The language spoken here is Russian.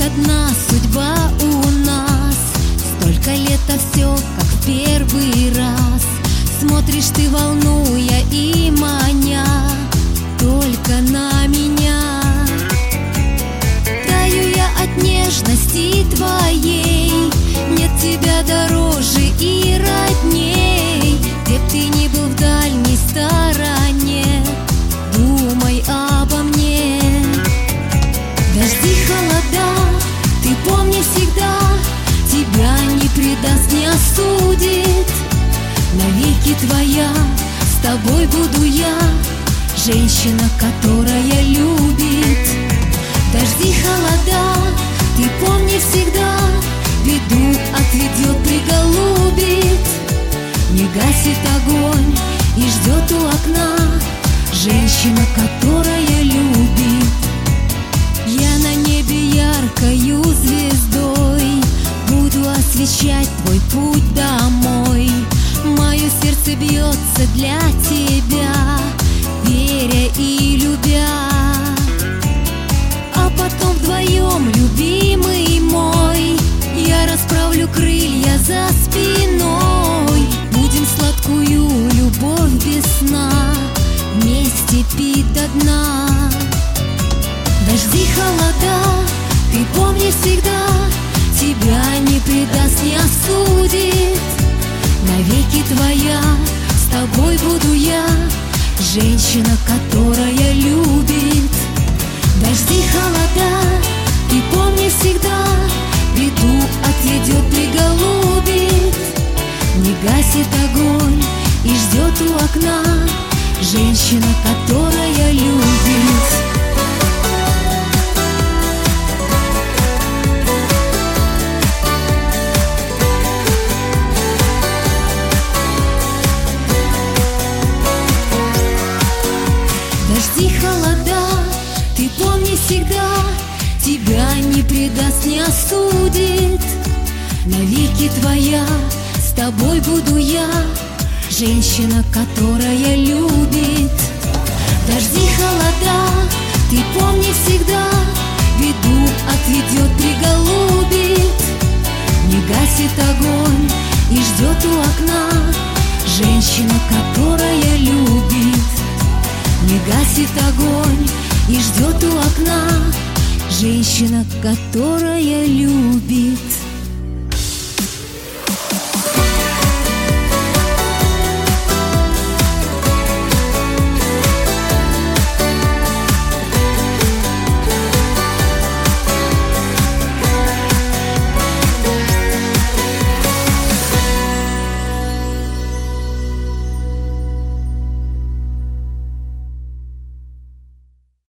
одна судьба у нас. Столько лет, а все как в первый раз. Смотришь ты, волнуя и маня только на меня. Таю я от нежности твоей, нет тебя дороже и родней. Где б ты ни был в дальней стороне, думай обо мне. Дожди, холода, ты помни всегда, тебя не предаст, не осудит. Навеки твоя, с тобой буду я, женщина, которая любит. Дожди, холода, ты помни всегда, беду отведет, приголубит. Не гасит огонь и ждет у окна, женщина, которая любит. Я на небе яркою звездой буду освещать твой путь домой. Мое сердце бьется для тебя, веря и любя. А потом вдвоем, любимый мой, я расправлю крылья за спиной. Будем сладкую любовь без сна вместе пить до дна. Дожди, холода, ты помни всегда, тебя не предаст, не осудит. Навеки твоя, с тобой буду я, женщина, которая любит. Дожди, холода, ты помни всегда, беду отведет, приголубит. Не гасит огонь и ждет у окна, женщина, которая любит. Дожди, холода, ты помни всегда, тебя не предаст, не осудит. Навеки твоя, с тобой буду я, женщина, которая любит. Дожди, холода, ты помни всегда, беду отведет, приголубит. Не гасит огонь и ждет у окна, женщина, которая любит. Не гасит огонь и ждет у окна, женщина, которая любит.